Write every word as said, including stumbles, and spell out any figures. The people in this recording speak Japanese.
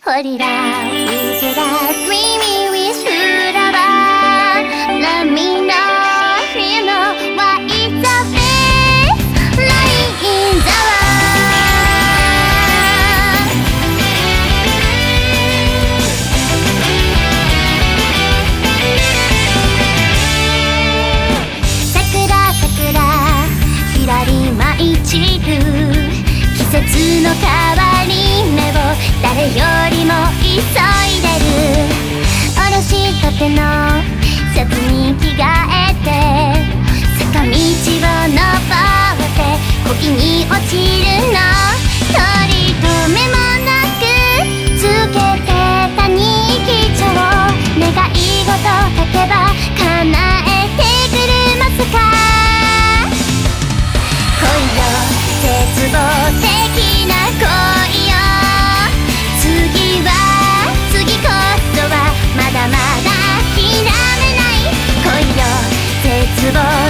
Hold it out, is it out, dreaming with forever. Let me know, you know what is the best line in the world. 桜桜ひらり舞い散る季節の変わり目を誰よりも急いでる。おろしたてのシャツに着替えて坂道を登ってこぎに落ちるの。取り留めもなくつけてた日記帳。願い事書けば叶えてくれますか。恋よ絶望的な恋よ。次は次こそはまだまだ諦めない恋よ絶望